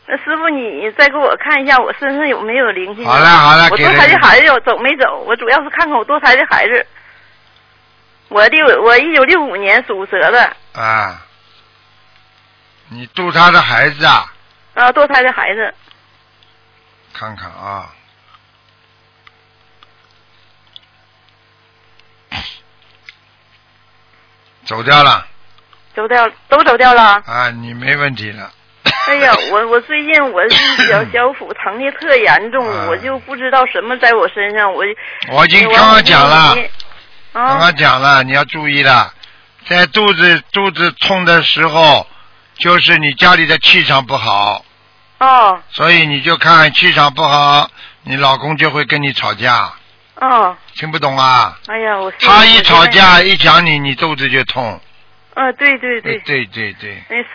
那师傅，你再给我看一下我身上有没有灵性？ 好了， 我堕胎的孩子走没走？我主要是看看我堕胎的孩子。我1965年属蛇的。 啊，你渡他的孩子啊？ 啊，堕胎的孩子。 看看啊。走掉了。 都走掉了。 啊，你没问题了。 哎呀，我最近我是小腹疼的特严重，我就不知道什么在我身上，我已经刚刚讲了，刚刚讲了，你要注意了，在肚子痛的时候，就是你家里的气场不好。 哦。 所以你就看气场不好，你老公就会跟你吵架。 哦。 听不懂啊？ 哎呀， 他一吵架一讲你肚子就痛。 对。 对。